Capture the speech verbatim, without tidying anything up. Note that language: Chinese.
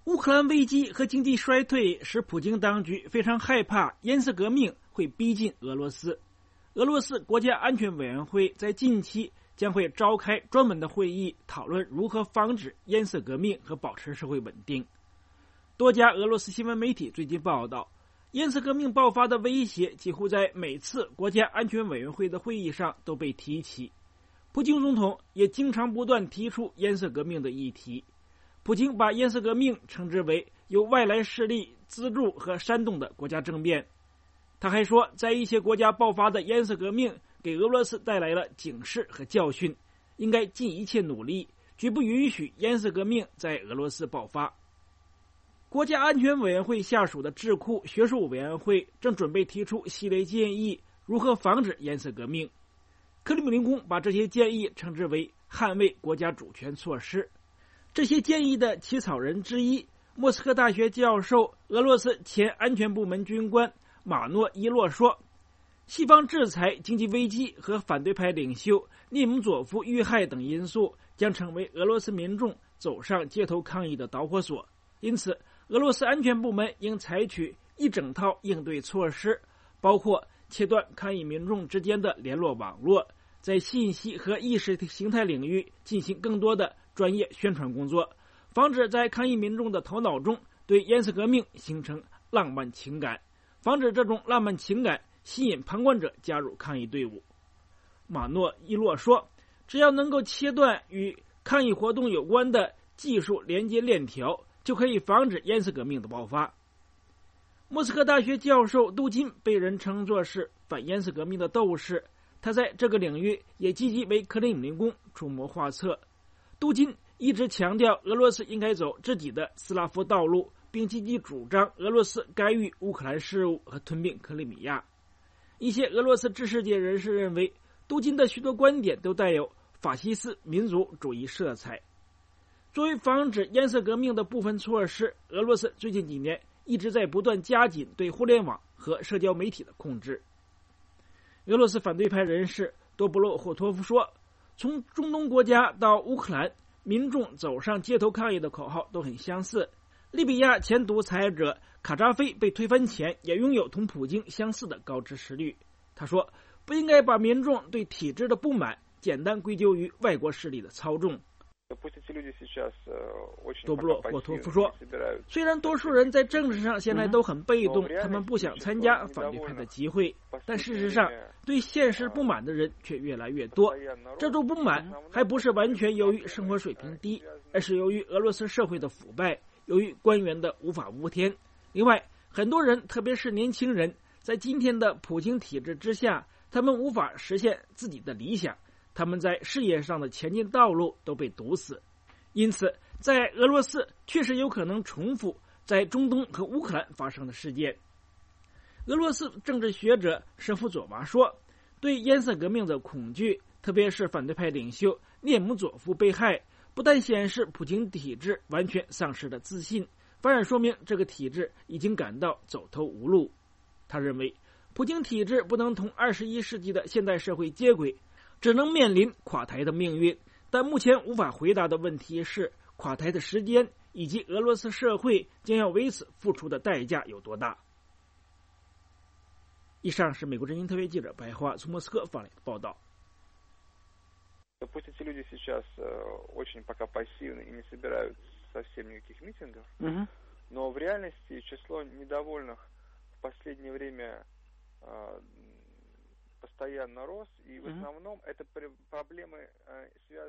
乌克兰危机和经济衰退使普京当局非常害怕颜色革命会逼近俄罗斯。俄罗斯国家安全委员会在近期将会召开专门的会议，讨论如何防止颜色革命和保持社会稳定。多家俄罗斯新闻媒体最近报道，颜色革命爆发的威胁几乎在每次国家安全委员会的会议上都被提起。普京总统也经常不断提出颜色革命的议题。普京把颜色革命称之为由外来势力资助和煽动的国家政变。他还说，在一些国家爆发的颜色革命给俄罗斯带来了警示和教训，应该尽一切努力，绝不允许颜色革命在俄罗斯爆发。国家安全委员会下属的智库学术委员会正准备提出系列建议，如何防止颜色革命。克里姆林宫把这些建议称之为捍卫国家主权措施。这些建议的起草人之一，莫斯科大学教授、俄罗斯前安全部门军官马诺伊洛说，西方制裁、经济危机和反对派领袖涅姆佐夫遇害等因素将成为俄罗斯民众走上街头抗议的导火索。因此，俄罗斯安全部门应采取一整套应对措施，包括切断抗议民众之间的联络网络，在信息和意识形态领域进行更多的专业宣传工作，防止在抗议民众的头脑中对颜色革命形成浪漫情感，防止这种浪漫情感吸引旁观者加入抗议队伍。马诺伊洛说，只要能够切断与抗议活动有关的技术连接链条，就可以防止颜色革命的爆发。莫斯科大学教授杜金被人称作是反颜色革命的斗士，他在这个领域也积极为克里姆林宫出谋划策。杜金一直强调俄罗斯应该走自己的斯拉夫道路，并积极主张俄罗斯干预乌克兰事务和吞并克里米亚。一些俄罗斯知识界人士认为，杜金的许多观点都带有法西斯民族主义色彩。作为防止颜色革命的部分措施，俄罗斯最近几年一直在不断加紧对互联网和社交媒体的控制。俄罗斯反对派人士多布洛霍托夫说，从中东国家到乌克兰，民众走上街头抗议的口号都很相似。利比亚前独裁者卡扎菲被推翻前也拥有同普京相似的高支持率。他说，不应该把民众对体制的不满简单归咎于外国势力的操纵。多布洛霍托夫说，虽然多数人在政治上现在都很被动，他们不想参加反对派的集会，但事实上对现实不满的人却越来越多。这种不满还不是完全由于生活水平低，而是由于俄罗斯社会的腐败，由于官员的无法无天。另外，很多人，特别是年轻人，在今天的普京体制之下，他们无法实现自己的理想，他们在事业上的前进道路都被堵死。因此，在俄罗斯确实有可能重复在中东和乌克兰发生的事件。俄罗斯政治学者舍夫佐娃说，对颜色革命的恐惧，特别是反对派领袖涅姆佐夫被害，不但显示普京体制完全丧失了自信，反而说明这个体制已经感到走投无路。他认为，普京体制不能同二十一世纪的现代社会接轨，只能面临垮台的命运。但目前无法回答的问题是，垮台的时间以及俄罗斯社会将要为此付出的代价有多大。以上是美国之音特别记者白华从莫斯科发来的报道。 Пусть эти люди сейчас очень пока пассивны и не собирают совсем никаких митингов, uh-huh. но в реальности число недовольных в последнее время постоянно рос, и в основном это проблемы связаны